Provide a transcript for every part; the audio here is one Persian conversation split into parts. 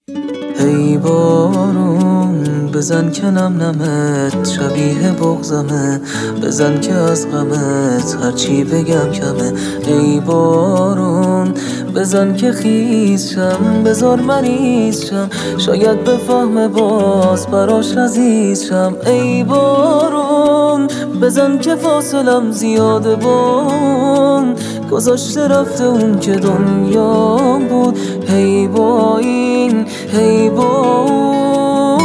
ای بارون بزن که نم نمت شبیه بغضمه، بزن که از غمت هرچی بگم کمه. ای بارون بزن که خیز شم، بذار مریض شم، شاید بفهمه باز براش عزیز شم. ای بارون بزن که فاصلم زیاده بان، گذاشته رفته اون که دنیا بود. هی با این هی بارون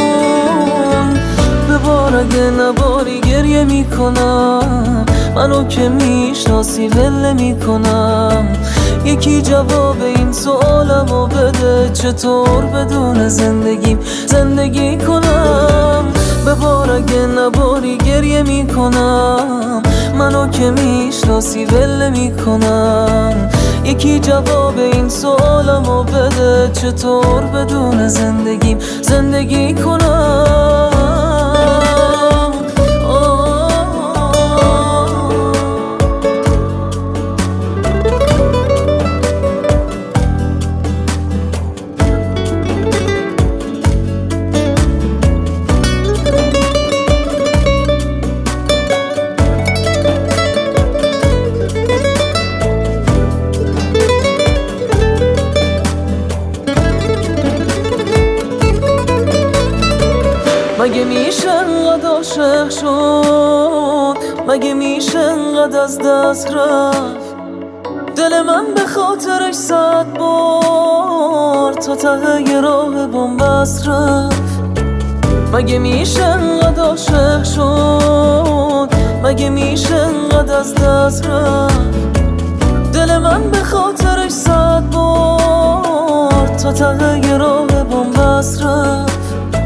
ببار، اگه نباری گریه میکنم، منو که میشناسی ول میکنم. یکی جواب این سوالمو بده، چطور بدون زندگی کنم؟ ببار اگه نباری گریه میکنم، منو که میشناسی ول میکنم. یکی جواب این سوالمو بده، چطور بدون زندگی کنم؟ مگه میشه انقدر عاشق شد؟ مگه میشه انقدر از دست رفت؟ دل من به خاطرش 100 بار تا ته راه بنبست رفت. مگه میشه انقدر عاشق شد؟ مگه میشه انقدر از دست رفت؟ دل من به خاطرش 100 بار تا ته راه بنبست رفت.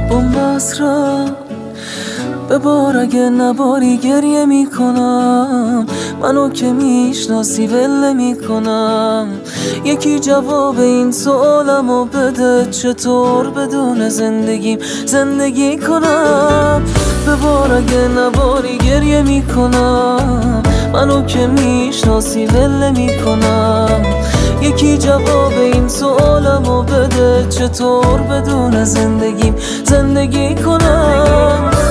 ببار اگه نباری گریه میکنم، منو که میشناسی ول میکنم. یکی جواب این سوالمو بده، چطور بدون زندگی کنم؟ ببار اگه نباری گریه میکنم، منو که میشناسی ول میکنم. یکی جواب این سوالمو بده، چطور بدون زندگی کنم؟